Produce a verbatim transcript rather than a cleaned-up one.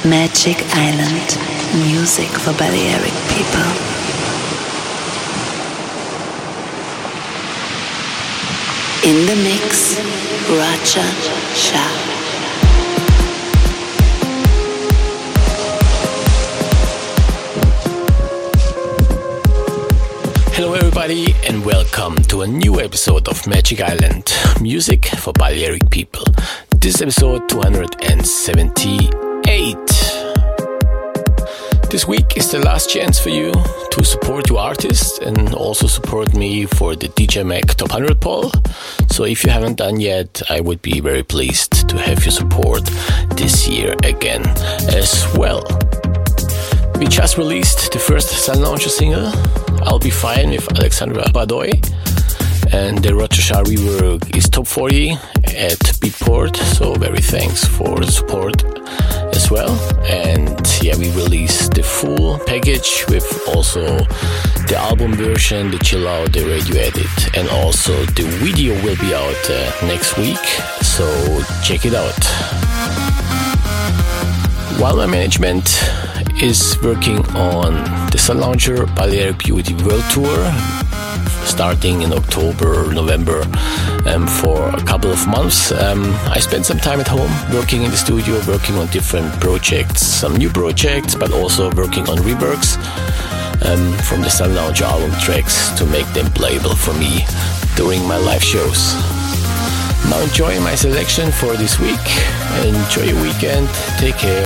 Magic Island, music for Balearic people. In the mix, Raja Shah. Hello everybody and welcome to a new episode of Magic Island, music for Balearic people. This is episode two hundred seventy-eight. This week is the last chance for you to support your artist and also support me for the D J Mag Top one hundred poll. So if you haven't done yet, I would be very pleased to have your support this year again as well. We just released the first Sun Launcher single, I'll Be Fine, with Alexandra Badoy, and the Raja Shah rework is top forty at Beatport, so very thanks for the support as well. And yeah, we released the full package with also the album version, the chill out, the radio edit, and also the video will be out uh, next week, so check it out. While my management is working on the Sun Launcher Balearic Beauty World Tour, starting in October, November, um, for a couple of months. Um, I spent some time at home working in the studio, working on different projects, some new projects, but also working on reworks um, from the Sun Launcher album tracks to make them playable for me during my live shows. Now enjoy my selection for this week. Enjoy your weekend. Take care.